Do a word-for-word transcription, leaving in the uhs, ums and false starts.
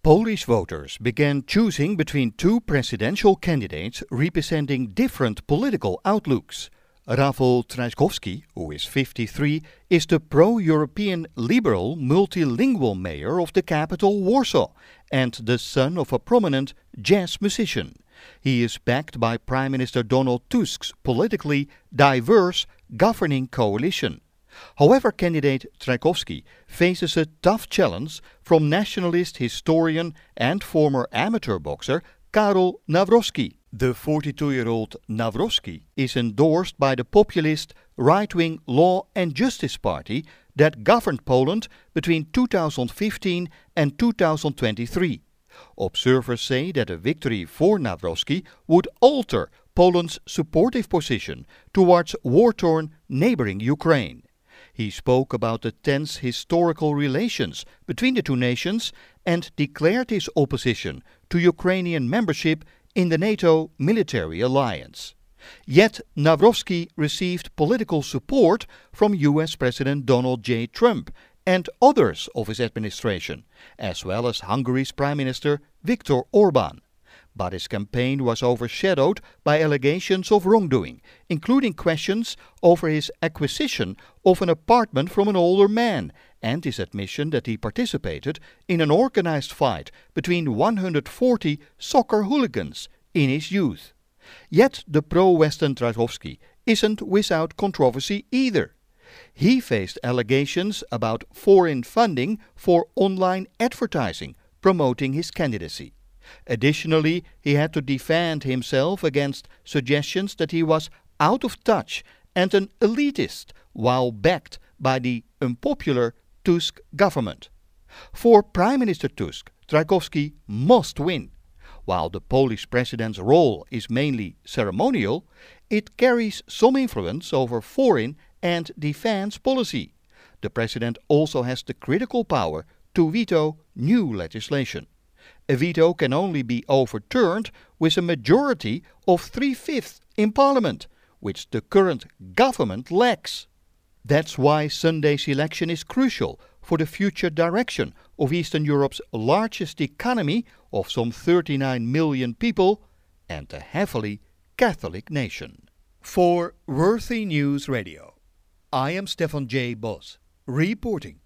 Polish voters began choosing between two presidential candidates representing different political outlooks. Rafał Trzaskowski, who is fifty-three, is the pro-European liberal multilingual mayor of the capital Warsaw and the son of a prominent jazz musician. He is backed by Prime Minister Donald Tusk's politically diverse governing coalition. However, candidate Trzaskowski faces a tough challenge from nationalist historian and former amateur boxer Karol Nawrocki. The forty-two-year-old Nawrocki is endorsed by the populist right-wing Law and Justice Party that governed Poland between two thousand fifteen and two thousand twenty-three. Observers say that a victory for Nawrocki would alter Poland's supportive position towards war-torn neighboring Ukraine. He spoke about the tense historical relations between the two nations and declared his opposition to Ukrainian membership in the NATO military alliance. Yet Nawrocki received political support from U S President Donald J. Trump and others of his administration, as well as Hungary's Prime Minister Viktor Orban. But his campaign was overshadowed by allegations of wrongdoing, including questions over his acquisition of an apartment from an older man and his admission that he participated in an organized fight between one hundred forty soccer hooligans in his youth. Yet the pro-Western Trzaskowski isn't without controversy either. He faced allegations about foreign funding for online advertising promoting his candidacy. Additionally, he had to defend himself against suggestions that he was out of touch and an elitist while backed by the unpopular Tusk government. For Prime Minister Tusk, Trzaskowski must win. While the Polish president's role is mainly ceremonial, it carries some influence over foreign and defense policy. The president also has the critical power to veto new legislation. A veto can only be overturned with a majority of three-fifths in parliament, which the current government lacks. That's why Sunday's election is crucial for the future direction of Eastern Europe's largest economy of some thirty-nine million people and a heavily Catholic nation. For Worthy News Radio, I am Stefan J. Bos, reporting.